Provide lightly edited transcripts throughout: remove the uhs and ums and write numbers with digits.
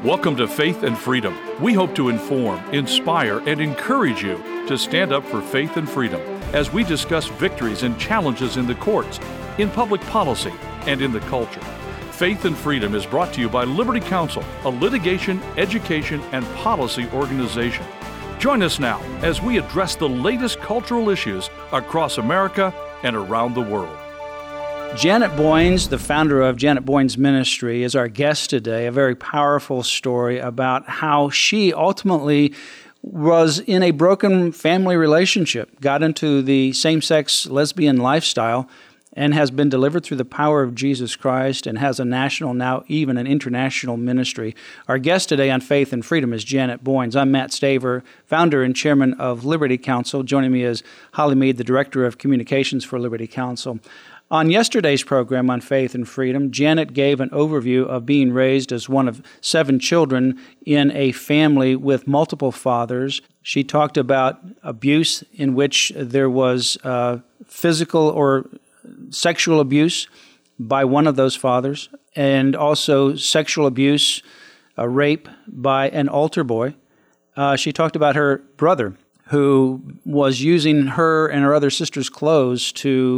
Welcome to Faith and Freedom. We hope to inform, inspire, and encourage you to stand up for faith and freedom as we discuss victories and challenges in the courts, in public policy, and in the culture. Faith and Freedom is brought to you by Liberty Counsel, a litigation, education, and policy organization. Join us now as we address the latest cultural issues across America and around the world. Janet Boynes, the founder of Janet Boynes Ministry, is our guest today. A very powerful story about how she ultimately was in a broken family relationship, got into the same-sex lesbian lifestyle, and has been delivered through the power of Jesus Christ and has a national, now even an international ministry. Our guest today on Faith and Freedom is Janet Boynes. I'm Matt Staver, founder and chairman of Liberty Counsel. Joining me is Holly Mead, the director of communications for Liberty Counsel. On yesterday's program on Faith and Freedom, Janet gave an overview of being raised as one of 7 children in a family with multiple fathers. She talked about abuse in which there was physical or sexual abuse by one of those fathers, and also sexual abuse, rape by an altar boy. She talked about her brother who was using her and her other sister's clothes to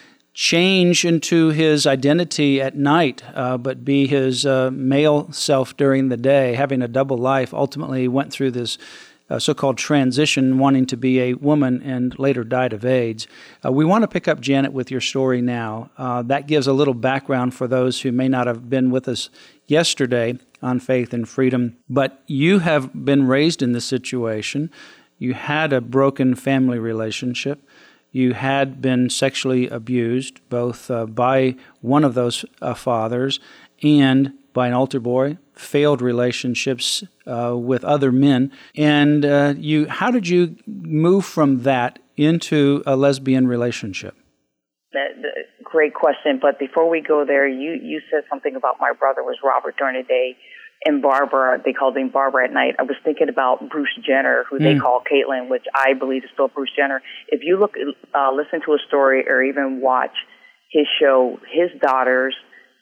change into his identity at night, but be his male self during the day, having a double life. Ultimately went through this so-called transition, wanting to be a woman, and later died of AIDS. We want to pick up, Janet, with your story now. That gives a little background for those who may not have been with us yesterday on Faith and Freedom. But you have been raised in this situation. You had a broken family relationship. You had been sexually abused, both by one of those fathers and by an altar boy, failed relationships with other men. And how did you move from that into a lesbian relationship? Great question. But before we go there, you said something about my brother was Robert during the day and Barbara, they called him Barbara at night. I was thinking about Bruce Jenner, who they call Caitlyn, which I believe is still Bruce Jenner. If you listen to a story or even watch his show, his daughters,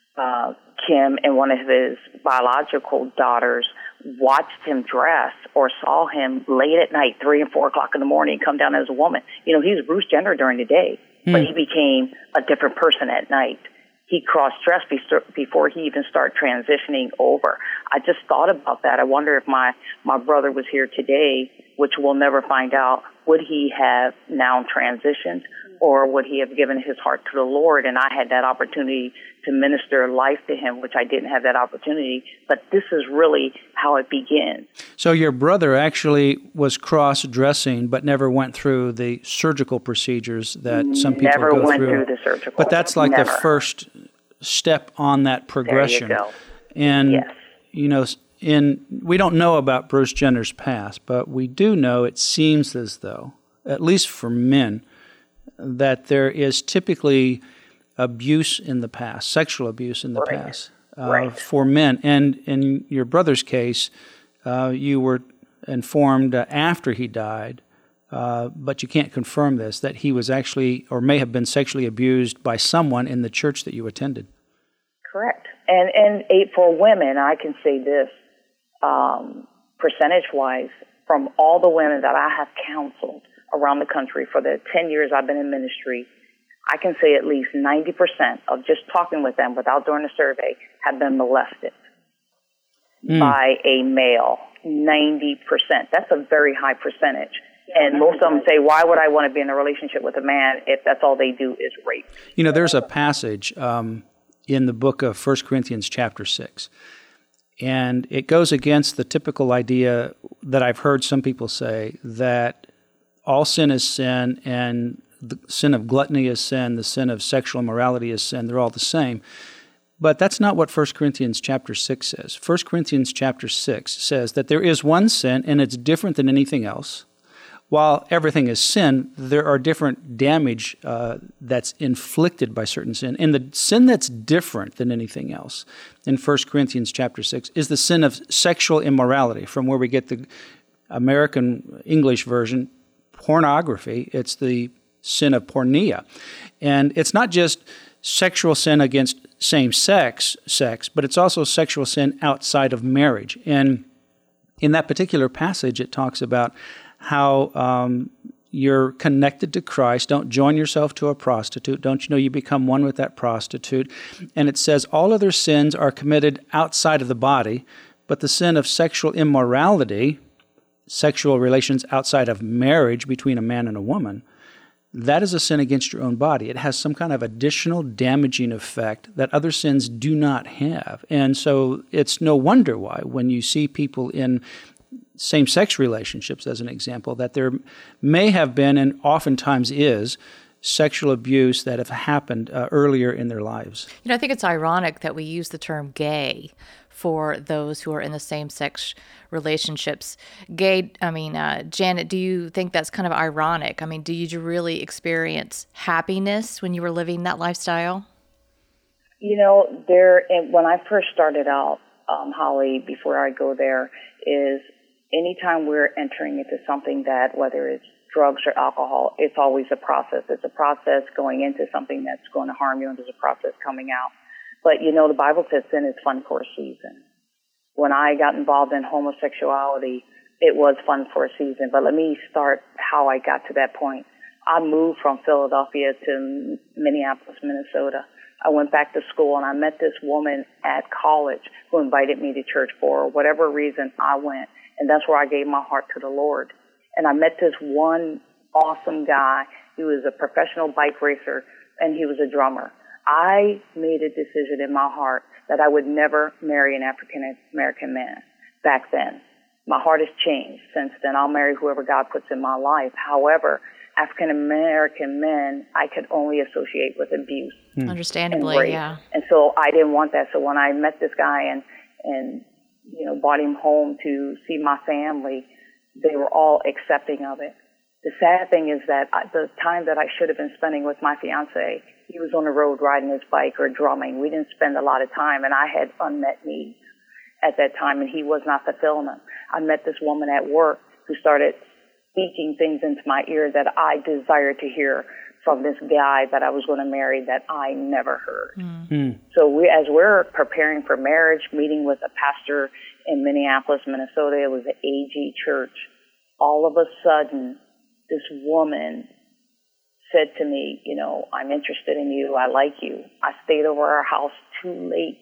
Kim and one of his biological daughters, watched him dress or saw him late at night, 3 and 4 o'clock in the morning, come down as a woman. You know, he was Bruce Jenner during the day, but he became a different person at night. He cross-dressed before he even started transitioning over. I just thought about that. I wonder if my brother was here today, which we'll never find out, would he have now transitioned, or would he have given his heart to the Lord? And I had that opportunity to minister life to him, which I didn't have that opportunity. But this is really how it begins. So your brother actually was cross-dressing, but never went through the surgical procedures that some people go through. Never went through the surgical. But that's like the first step on that progression. There you go. And, yes. you know, we don't know about Bruce Jenner's past, but we do know it seems as though, at least for men, that there is typically abuse in the past, sexual abuse in the past for men. And in your brother's case, you were informed after he died, but you can't confirm this, that he was actually or may have been sexually abused by someone in the church that you attended. Correct. And for women, I can say this, percentage-wise, from all the women that I have counseled around the country for the 10 years I've been in ministry, I can say at least 90% of just talking with them without doing a survey have been molested by a male. 90%. That's a very high percentage. And most of them say, why would I want to be in a relationship with a man if that's all they do is rape? You know, there's a passage in the book of 1 Corinthians chapter 6, and it goes against the typical idea that I've heard some people say, that all sin is sin, and the sin of gluttony is sin, the sin of sexual immorality is sin. They're all the same. But that's not what 1 Corinthians chapter 6 says. 1 Corinthians chapter 6 says that there is one sin, and it's different than anything else. While everything is sin, there are different damage that's inflicted by certain sin. And the sin that's different than anything else in 1 Corinthians chapter 6 is the sin of sexual immorality, from where we get the American English version, pornography. It's the sin of porneia. And it's not just sexual sin against same-sex sex, but it's also sexual sin outside of marriage. And in that particular passage, it talks about how you're connected to Christ. Don't join yourself to a prostitute. Don't you know you become one with that prostitute? And it says all other sins are committed outside of the body, but the sin of sexual immorality, sexual relations outside of marriage between a man and a woman, that is a sin against your own body. It has some kind of additional damaging effect that other sins do not have. And so it's no wonder why when you see people in same-sex relationships, as an example, that there may have been, and oftentimes is, sexual abuse that have happened earlier in their lives. I think it's ironic that we use the term gay for those who are in the same-sex relationships. Janet, do you think that's kind of ironic? Did you really experience happiness when you were living that lifestyle? When I first started out, Holly, before I go there, is anytime we're entering into something that, whether it's drugs or alcohol, it's always a process. It's a process going into something that's going to harm you, and there's a process coming out. But, the Bible says sin is fun for a season. When I got involved in homosexuality, it was fun for a season. But let me start how I got to that point. I moved from Philadelphia to Minneapolis, Minnesota. I went back to school, and I met this woman at college who invited me to church for whatever reason. I went, and that's where I gave my heart to the Lord. And I met this one awesome guy. He was a professional bike racer, and he was a drummer. I made a decision in my heart that I would never marry an African-American man back then. My heart has changed since then. I'll marry whoever God puts in my life. However, African-American men, I could only associate with abuse. Understandably, and rape. yeah. And so I didn't want that. So when I met this guy and brought him home to see my family, they were all accepting of it. The sad thing is that the time that I should have been spending with my fiance, he was on the road riding his bike or drumming. We didn't spend a lot of time, and I had unmet needs at that time, and he was not fulfilling them. I met this woman at work who started speaking things into my ear that I desired to hear from this guy that I was going to marry that I never heard. So as we're preparing for marriage, meeting with a pastor in Minneapolis, Minnesota, it was an AG church. All of a sudden, this woman said to me, I'm interested in you. I like you. I stayed over our house too late,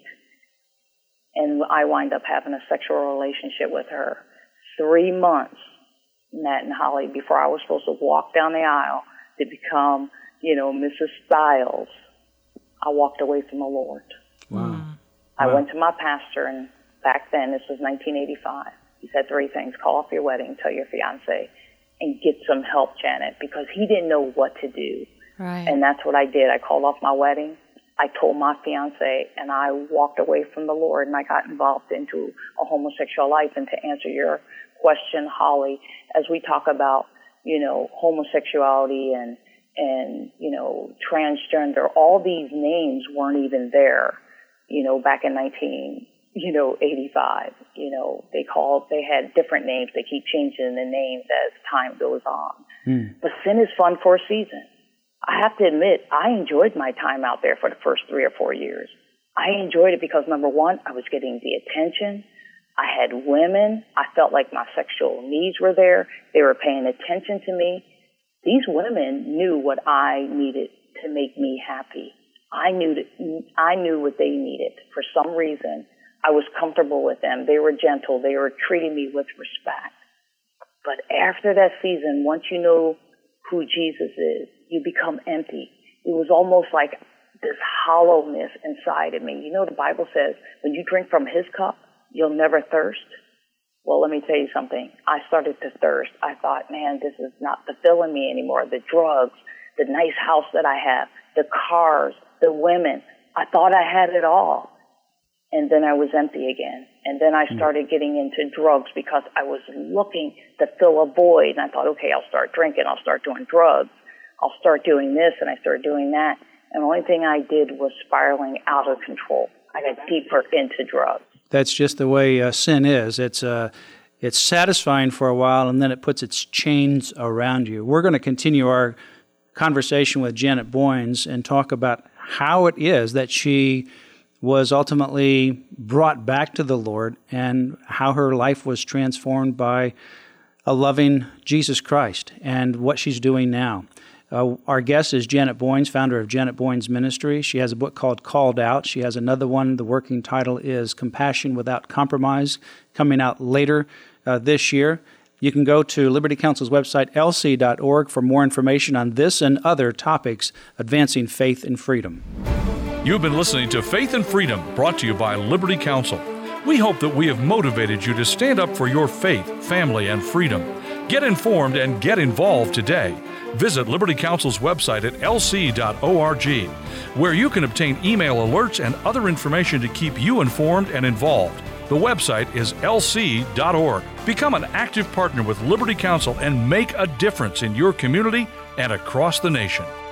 and I wind up having a sexual relationship with her. 3 months, Matt and Holly, before I was supposed to walk down the aisle to become, Mrs. Styles, I walked away from the Lord. Wow. I went to my pastor, and back then, this was 1985. He said 3 things: call off your wedding, tell your fiance, and get some help, Janet, because he didn't know what to do. Right. And that's what I did. I called off my wedding. I told my fiance, and I walked away from the Lord, and I got involved into a homosexual life. And to answer your question, Holly, as we talk about, homosexuality and transgender, all these names weren't even there, back in 1985. They had different names. They keep changing the names as time goes on. But sin is fun for a season. I have to admit, I enjoyed my time out there for the first 3 or 4 years. I enjoyed it because, number one, I was getting the attention. I had women. I felt like my sexual needs were there. They were paying attention to me. These women knew what I needed to make me happy. I knew what they needed. For some reason, I was comfortable with them. They were gentle. They were treating me with respect. But after that season, once you know who Jesus is, you become empty. It was almost like this hollowness inside of me. The Bible says, when you drink from his cup, you'll never thirst. Well, let me tell you something. I started to thirst. I thought, man, this is not fulfilling me anymore. The drugs, the nice house that I have, the cars, the women. I thought I had it all. And then I was empty again. And then I started getting into drugs because I was looking to fill a void. And I thought, okay, I'll start drinking. I'll start doing drugs. I'll start doing this, and I started doing that. And the only thing I did was spiraling out of control. I got deeper into drugs. That's just the way sin is. It's satisfying for a while, and then it puts its chains around you. We're going to continue our conversation with Janet Boynes and talk about how it is that she was ultimately brought back to the Lord, and how her life was transformed by a loving Jesus Christ and what she's doing now. Our guest is Janet Boynes, founder of Janet Boynes Ministry. She has a book called Called Out. She has another one. The working title is Compassion Without Compromise, coming out later this year. You can go to Liberty Counsel's website, lc.org, for more information on this and other topics advancing faith and freedom. You've been listening to Faith and Freedom, brought to you by Liberty Counsel. We hope that we have motivated you to stand up for your faith, family, and freedom. Get informed and get involved today. Visit Liberty Counsel's website at lc.org, where you can obtain email alerts and other information to keep you informed and involved. The website is lc.org. Become an active partner with Liberty Counsel and make a difference in your community and across the nation.